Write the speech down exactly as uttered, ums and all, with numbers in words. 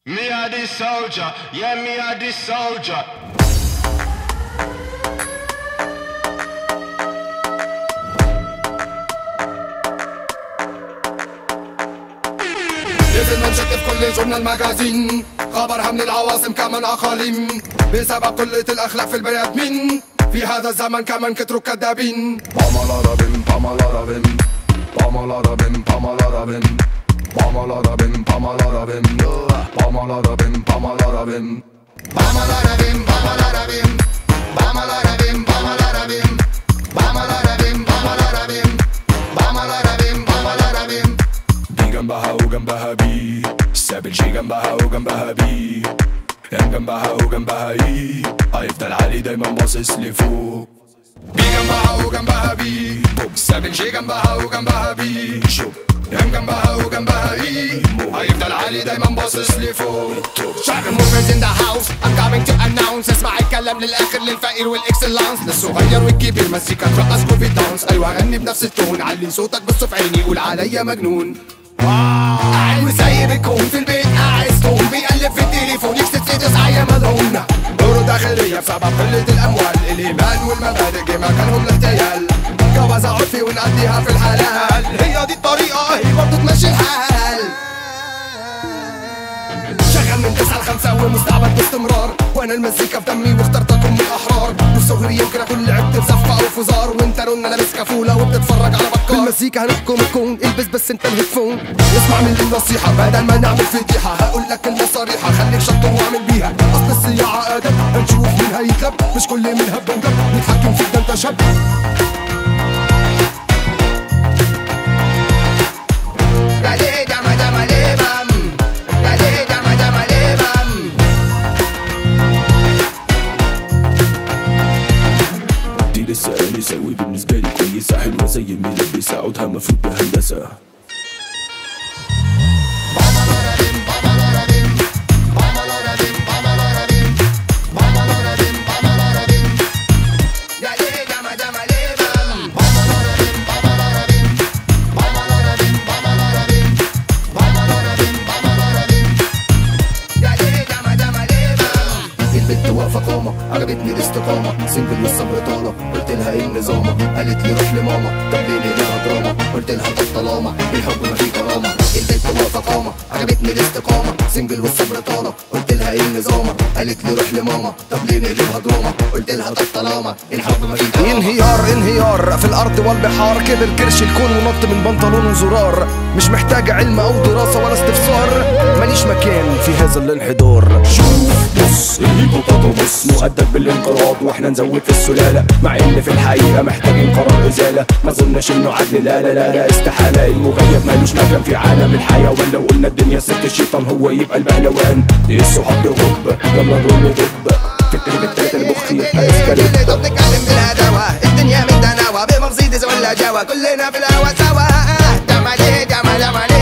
Me are the soldier, yeah, me are the soldier. لازم ننشط في كل جورنال ماجازين، خبرها من العواصم كمان أقاليم، بسبب قلة الأخلاق في البني آدمين. في هذا الزمن كمان كتروا كدابين. بامالارابين بامالارابين بامالارابين بامالارابين بامالارابين بامالارابين بامالارابين بامالارابين بامالارابين بامالارابين بامالارابين بامالارابين بامالارابين بامالارابين بامالارابين بامالارابين دي جنبها وجنبها بي، ساب شي جنبها وجنبها بي، كان جنبها وجنبها ايه، هيفضل علي دايما باصص لفوق. بي جنبها وجنبها بي، ساب شي جنبها وجنبها بي، شوف كان جنبها وجنبها ايه، هيفضل علي دايما باصص لفوق. شعب موفرز ان ذا هاوس I'm coming to announce. اسمع الكلام للاخر للفقير والاكسلانس، للصغير والكبير مزيكا ترقص كوفي دانس. ايوه غني بنفس التون، علي صوتك بص في عيني قول عليا مجنون. قاعد وسايب الكون في البيت قاعد ستون، بيقلب في التليفون يكسب سيدس عيا مدعونة. دوره داخلية بسبب قلة الأموال، الإيمان والمبادئ جه مكانهم الاغتيال. جوازة عرفي ونقضيها في الحلال، هي دي الطريقة هي برضه تمشي الحال. شغال من تسعة لخمسة ومستعبد باستمرار، وانا المزيكا في دمي واخترتكم من الأحرار. وصغري يمكن أكون لعبت بزفة أو فزار، وانت رنا لابس كفولة وبتتفرج على بكار. بالمزيكا هنحكم الكون، البس بس انت الهيدفون، اسمع مني النصيحة بدل ما نعمل فضيحة. هقول لك كلمة صريحة خليك شطر واعمل بيها. أصل الصياعة أدب هنشوف مين هيتلب، مش كل مين هب ودب نتحكم فيك ده انت شاب. لسه آنسة وبالنسبة لي كويسة، حلوة زي الملبسة عودها مفروض بهندسة. البنت واقفة قامة عجبتني الاستقامة، سنجل والصبر طالة قلت لها ايه النظامة، قالت لي روح لماما طب ليه ليها دراما، قلت لها طب طالما الحب ما فيه كرامة. البنت واقفة قامة عجبتني الاستقامة، سنجل والصبر طالة قلت لها ايه النظامة، قالت لي روح لماما طب ليه ليها دراما، قلت لها طب طالما الحب ما فيه كرامة. انهيار انهيار في الارض والبحار، كبر كرش الكون ونط من بنطلون وزرار. مش محتاج علم او دراسة ولا استفسار، ماليش مكان في هذا الانحدار. شوف بص الهيبوبوتاموس مؤدب بالانقراض، واحنا نزود في السلالة، مع ان في الحقيقة محتاجين قرار ازالة. ما ظنش انه عدل، لا لا لا لا استحالة، المغيب مالوش مكان في عالم الحيوان. لو قلنا الدنيا ست الشيطان هو يبقى البهلوان. دي الصحاب دي غب يلا نرمي ضب في التريب التالت المخ يبقى اسكاليت. طب نتكلم بالهداوة، الدنيا متناوى بمرسيدس ولا جوا، كلنا في الهوا سوا. دم عليه دم عليه